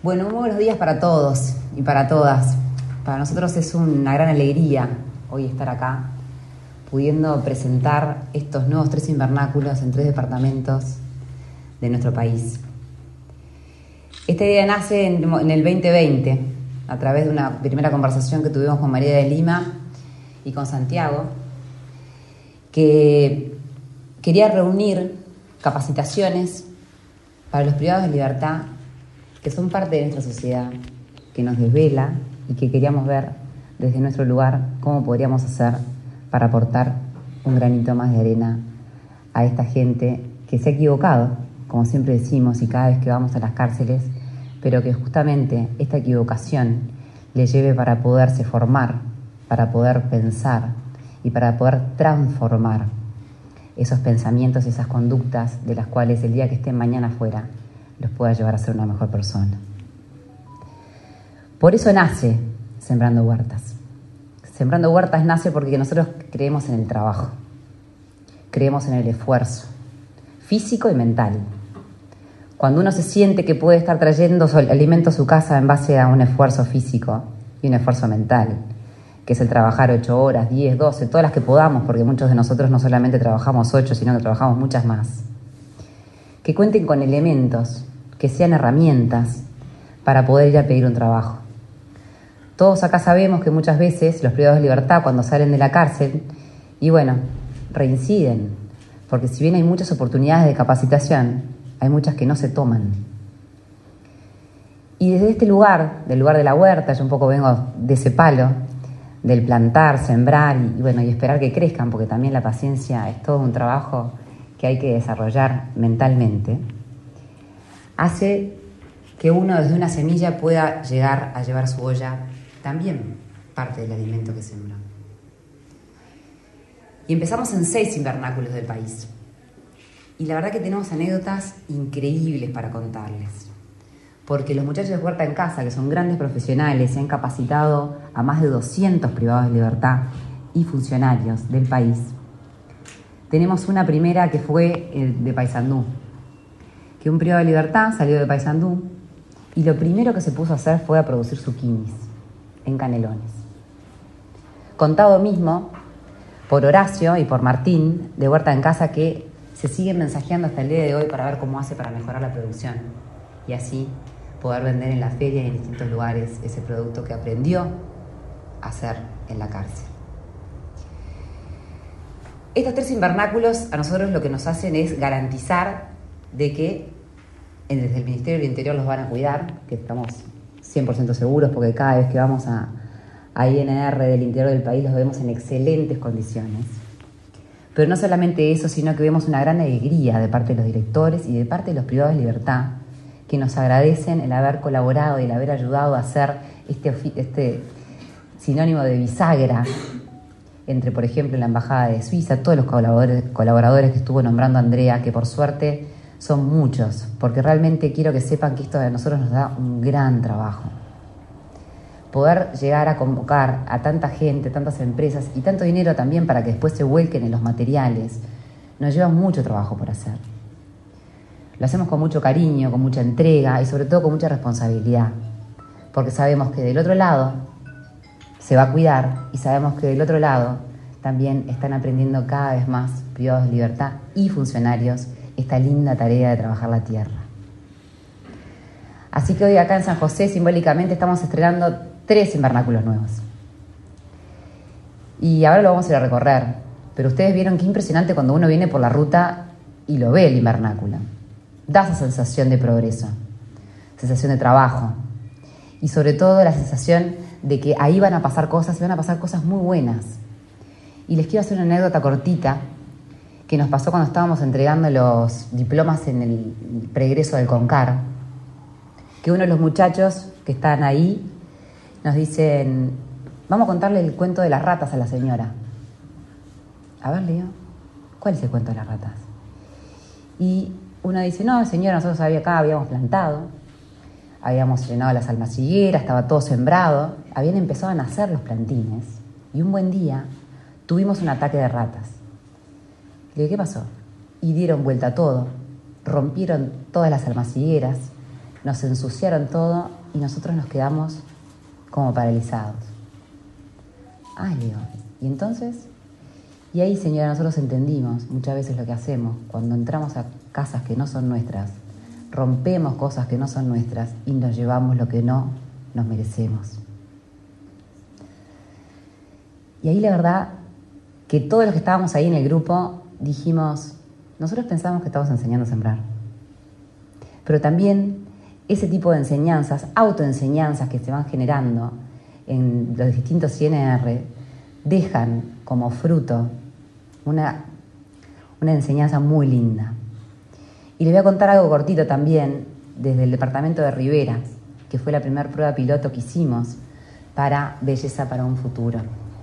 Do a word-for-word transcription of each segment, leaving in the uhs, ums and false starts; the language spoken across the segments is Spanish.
Bueno, muy buenos días para todos y para todas. Para nosotros es una gran alegría hoy estar acá, pudiendo presentar estos nuevos tres invernáculos en tres departamentos de nuestro país. Esta idea nace en, en el veinte veinte, a través de una primera conversación que tuvimos con María de Lima y con Santiago, que quería reunir capacitaciones para los privados de libertad que son parte de nuestra sociedad, que nos desvela y que queríamos ver desde nuestro lugar cómo podríamos hacer para aportar un granito más de arena a esta gente que se ha equivocado, como siempre decimos y cada vez que vamos a las cárceles, pero que justamente esta equivocación le lleve para poderse formar, para poder pensar y para poder transformar esos pensamientos y esas conductas de las cuales el día que estén mañana afuera los pueda llevar a ser una mejor persona. Por eso nace Sembrando Huertas. Sembrando Huertas nace porque nosotros creemos en el trabajo, creemos en el esfuerzo físico y mental. Cuando uno se siente que puede estar trayendo alimento a su casa en base a un esfuerzo físico y un esfuerzo mental, que es el trabajar ocho horas, diez, doce, todas las que podamos, porque muchos de nosotros no solamente trabajamos ocho, sino que trabajamos muchas más. Que cuenten con elementos, que sean herramientas para poder ir a pedir un trabajo. Todos acá sabemos que muchas veces los privados de libertad, cuando salen de la cárcel, y bueno, reinciden, porque si bien hay muchas oportunidades de capacitación, hay muchas que no se toman. Y desde este lugar, del lugar de la huerta, yo un poco vengo de ese palo, del plantar, sembrar y, y bueno, y esperar que crezcan, porque también la paciencia es todo un trabajo que hay que desarrollar mentalmente, hace que uno desde una semilla pueda llegar a llevar su olla también parte del alimento que sembró. Y empezamos en seis invernáculos del país. Y la verdad que tenemos anécdotas increíbles para contarles. Porque los muchachos de Huerta en Casa, que son grandes profesionales, se han capacitado a más de doscientos privados de libertad y funcionarios del país. Tenemos una primera que fue de Paysandú, que un privado de libertad salió de Paysandú y lo primero que se puso a hacer fue a producir zucchinis en Canelones. Contado mismo por Horacio y por Martín de Huerta en Casa, que se siguen mensajeando hasta el día de hoy para ver cómo hace para mejorar la producción y así poder vender en la feria y en distintos lugares ese producto que aprendió a hacer en la cárcel. Estos tres invernáculos a nosotros lo que nos hacen es garantizar de que desde el Ministerio del Interior los van a cuidar, que estamos cien por ciento seguros porque cada vez que vamos a, a I N R del interior del país los vemos en excelentes condiciones. Pero no solamente eso, sino que vemos una gran alegría de parte de los directores y de parte de los privados de libertad, que nos agradecen el haber colaborado y el haber ayudado a hacer este, este sinónimo de bisagra entre, por ejemplo, la Embajada de Suiza, todos los colaboradores, colaboradores que estuvo nombrando Andrea, que por suerte son muchos, porque realmente quiero que sepan que esto a nosotros nos da un gran trabajo. Poder llegar a convocar a tanta gente, tantas empresas y tanto dinero también para que después se vuelquen en los materiales, nos lleva mucho trabajo por hacer. Lo hacemos con mucho cariño, con mucha entrega y sobre todo con mucha responsabilidad, porque sabemos que del otro lado se va a cuidar y sabemos que del otro lado también están aprendiendo cada vez más privados de libertad y funcionarios esta linda tarea de trabajar la tierra. Así que hoy acá en San José simbólicamente estamos estrenando tres invernáculos nuevos. Y ahora lo vamos a ir a recorrer, pero ustedes vieron qué impresionante cuando uno viene por la ruta y lo ve el invernáculo. Da esa sensación de progreso, sensación de trabajo y sobre todo la sensación de que ahí van a pasar cosas y van a pasar cosas muy buenas. Y les quiero hacer una anécdota cortita que nos pasó cuando estábamos entregando los diplomas en el preegreso del CONCAR, que uno de los muchachos que están ahí nos dicen: vamos a contarle el cuento de las ratas a la señora. A ver, Leo, ¿cuál es el cuento de las ratas? Y uno dice: no, señora, nosotros acá habíamos plantado, habíamos llenado las almacilleras, estaba todo sembrado, habían empezado a nacer los plantines y un buen día tuvimos un ataque de ratas. Le digo: ¿qué pasó? Y dieron vuelta a todo, rompieron todas las almacilleras, nos ensuciaron todo y nosotros nos quedamos como paralizados. Ah, le digo, ¿y entonces? Y ahí, señora, nosotros entendimos muchas veces lo que hacemos cuando entramos a casas que no son nuestras, rompemos cosas que no son nuestras y nos llevamos lo que no nos merecemos. Y ahí la verdad que todos los que estábamos ahí en el grupo dijimos, nosotros pensamos que estamos enseñando a sembrar. Pero también ese tipo de enseñanzas, autoenseñanzas que se van generando en los distintos I N R, dejan como fruto una, una enseñanza muy linda. Y les voy a contar algo cortito también desde el departamento de Rivera, que fue la primera prueba piloto que hicimos para Belleza para un Futuro.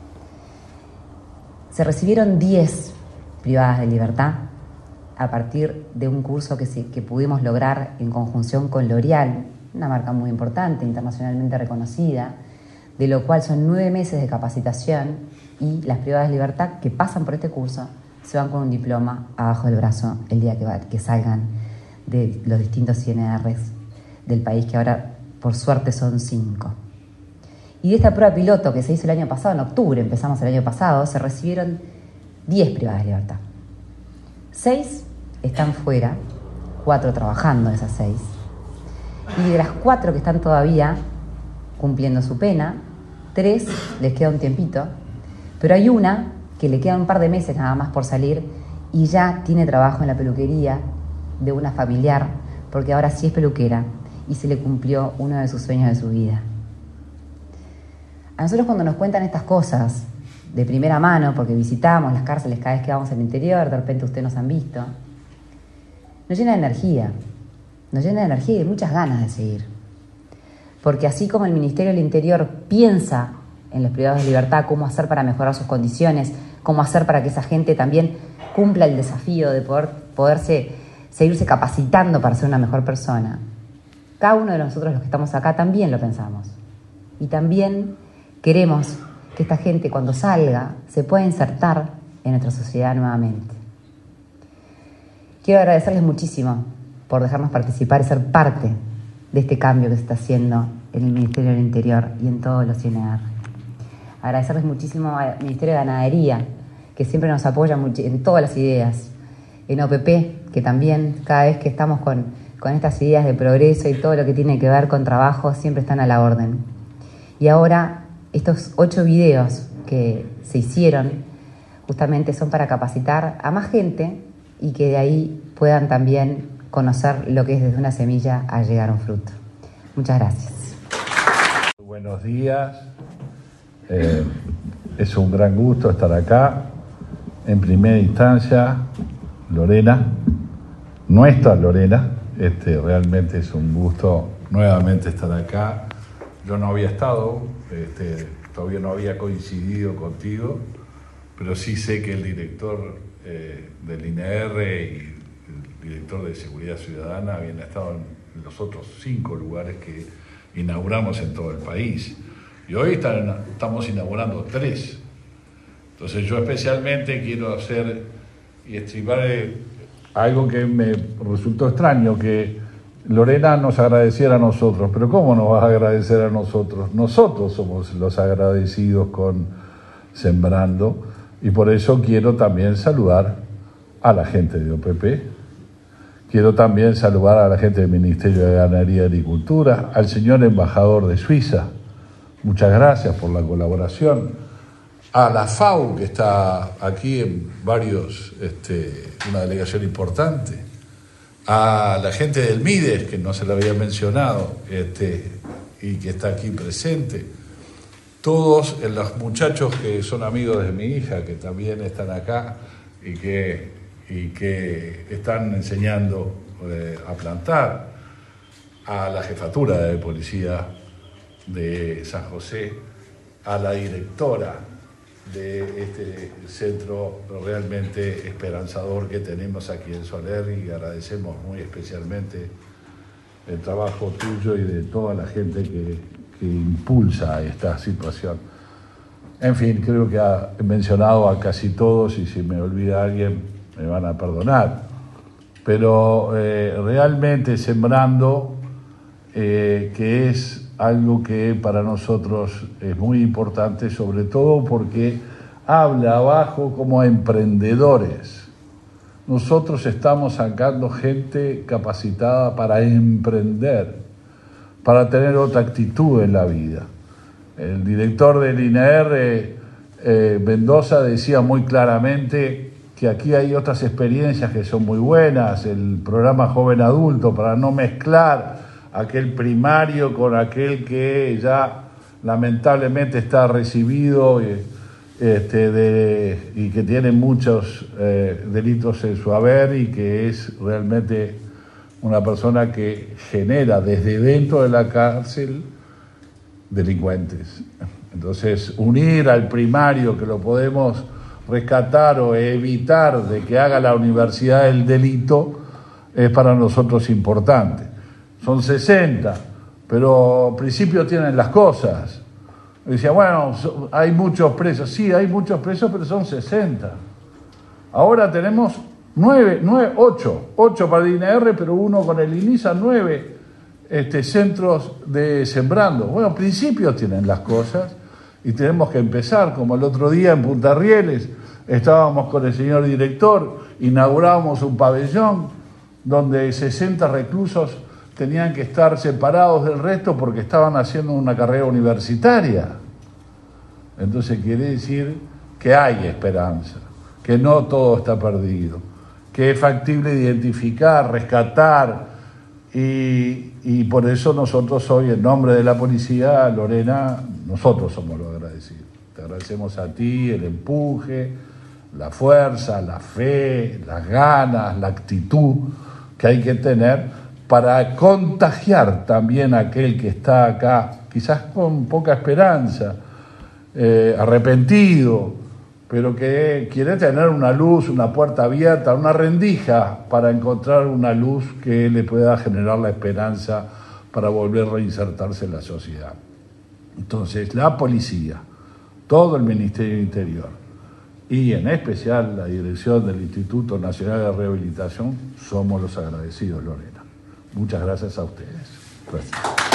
Se recibieron diez privadas de libertad a partir de un curso que, se, que pudimos lograr en conjunción con L'Oréal, una marca muy importante, internacionalmente reconocida, de lo cual son nueve meses de capacitación y las privadas de libertad que pasan por este curso se van con un diploma abajo del brazo el día que, va, que salgan de los distintos I N Rs del país, que ahora por suerte son cinco. Y de esta prueba piloto que se hizo el año pasado, en octubre empezamos el año pasado, se recibieron diez privadas de libertad. seis están fuera, cuatro trabajando de esas seis. Y de las cuatro que están todavía cumpliendo su pena, tres les queda un tiempito, pero hay una que le queda un par de meses nada más por salir y ya tiene trabajo en la peluquería de una familiar, porque ahora sí es peluquera y se le cumplió uno de sus sueños de su vida. A nosotros cuando nos cuentan estas cosas de primera mano, porque visitamos las cárceles cada vez que vamos al interior, de repente ustedes nos han visto, nos llena de energía, nos llena de energía y de muchas ganas de seguir. Porque así como el Ministerio del Interior piensa en los privados de libertad cómo hacer para mejorar sus condiciones, cómo hacer para que esa gente también cumpla el desafío de poder poderse seguirse capacitando para ser una mejor persona, cada uno de nosotros los que estamos acá también lo pensamos. Y también queremos que esta gente cuando salga se pueda insertar en nuestra sociedad nuevamente. Quiero agradecerles muchísimo por dejarnos participar y ser parte de este cambio que se está haciendo en el Ministerio del Interior y en todos los I N R. Agradecerles muchísimo al Ministerio de Ganadería, que siempre nos apoya en todas las ideas. En O P P, que también cada vez que estamos con, con estas ideas de progreso y todo lo que tiene que ver con trabajo, siempre están a la orden. Y ahora, estos ocho videos que se hicieron, justamente son para capacitar a más gente y que de ahí puedan también conocer lo que es desde una semilla a llegar a un fruto. Muchas gracias. Buenos días. Eh, es un gran gusto estar acá. En primera instancia, Lorena, nuestra Lorena, este, realmente es un gusto nuevamente estar acá. Yo no había estado, este, todavía no había coincidido contigo, pero sí sé que el director eh, del I N R y el director de Seguridad Ciudadana habían estado en los otros cinco lugares que inauguramos en todo el país. Y hoy están, estamos inaugurando tres. Entonces yo especialmente quiero hacer y estripar algo que me resultó extraño, que Lorena nos agradeciera a nosotros. Pero ¿cómo nos vas a agradecer a nosotros? Nosotros somos los agradecidos con Sembrando, y por eso quiero también saludar a la gente de O P P, quiero también saludar a la gente del Ministerio de Ganadería y Agricultura, al señor embajador de Suiza, muchas gracias por la colaboración, a la FAO, que está aquí en varios, este, una delegación importante, a la gente del MIDES, que no se la había mencionado, este, y que está aquí presente, todos los muchachos que son amigos de mi hija, que también están acá y que, y que están enseñando eh, a plantar, a la jefatura de policía de San José, a la directora de este centro realmente esperanzador que tenemos aquí en Soler, y agradecemos muy especialmente el trabajo tuyo y de toda la gente que, que impulsa esta situación. En fin, creo que he mencionado a casi todos, y si me olvida alguien me van a perdonar, pero eh, realmente Sembrando eh, que es algo que para nosotros es muy importante, sobre todo porque habla abajo como emprendedores. Nosotros estamos sacando gente capacitada para emprender, para tener otra actitud en la vida. El director del I N E R, eh, Mendoza, decía muy claramente que aquí hay otras experiencias que son muy buenas, el programa Joven Adulto, para no mezclar aquel primario con aquel que ya lamentablemente está recibido y, este, de, y que tiene muchos eh, delitos en su haber y que es realmente una persona que genera desde dentro de la cárcel delincuentes. Entonces, unir al primario, que lo podemos rescatar o evitar de que haga la universidad del delito, es para nosotros importante. Son sesenta, pero al principio tienen las cosas. Decía, bueno, hay muchos presos. Sí, hay muchos presos, pero son sesenta. Ahora tenemos nueve, nueve, ocho, ocho para el I N E R, pero uno con el INISA, nueve este, centros de Sembrando. Bueno, al principio tienen las cosas y tenemos que empezar, como el otro día en Punta Rieles, estábamos con el señor director, inaugurábamos un pabellón donde sesenta reclusos tenían que estar separados del resto porque estaban haciendo una carrera universitaria. Entonces quiere decir que hay esperanza, que no todo está perdido, que es factible identificar, rescatar, y, y por eso nosotros hoy, en nombre de la policía, Lorena, nosotros somos los agradecidos. Te agradecemos a ti el empuje, la fuerza, la fe, las ganas, la actitud que hay que tener para contagiar también a aquel que está acá, quizás con poca esperanza, eh, arrepentido, pero que quiere tener una luz, una puerta abierta, una rendija para encontrar una luz que le pueda generar la esperanza para volver a reinsertarse en la sociedad. Entonces, la policía, todo el Ministerio del Interior y en especial la dirección del Instituto Nacional de Rehabilitación, somos los agradecidos, Lorena. Muchas gracias a ustedes. Gracias.